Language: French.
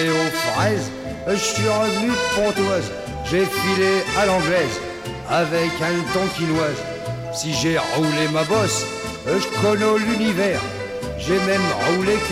passé aux fraises, je suis revenu de Pontoise, j'ai filé à l'anglaise avec un tonkinoise. Si j'ai roulé ma bosse, je connais l'univers, j'ai même roulé